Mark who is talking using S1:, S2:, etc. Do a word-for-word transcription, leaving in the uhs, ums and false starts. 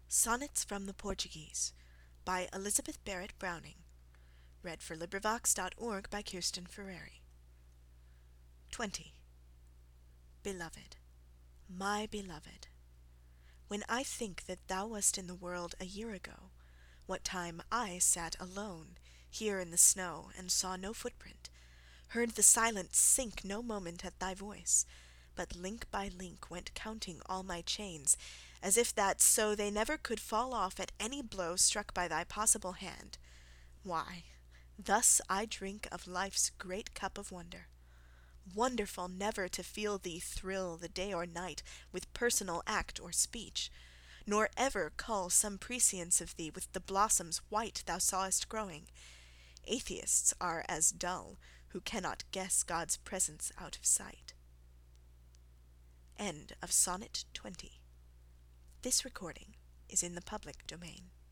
S1: Sonnets from the Portuguese by Elizabeth Barrett Browning. (1809–1849) twenty. Beloved, my beloved, when I think that thou wast in the world a year ago, what time I sat alone here in the snow and saw no footprint, heard the silence sink no moment at thy voice, but link by link went counting all my chains, as if that so they never could fall off at any blow struck by thy possible hand, why, thus I drink of life's great cup of wonder. Wonderful never to feel thee thrill the day or night with personal act or speech, nor ever cull some prescience of thee with the blossoms white thou sawest growing. Atheists are as dull who cannot guess God's presence out of sight. End of Sonnet twenty. This recording is in the public domain.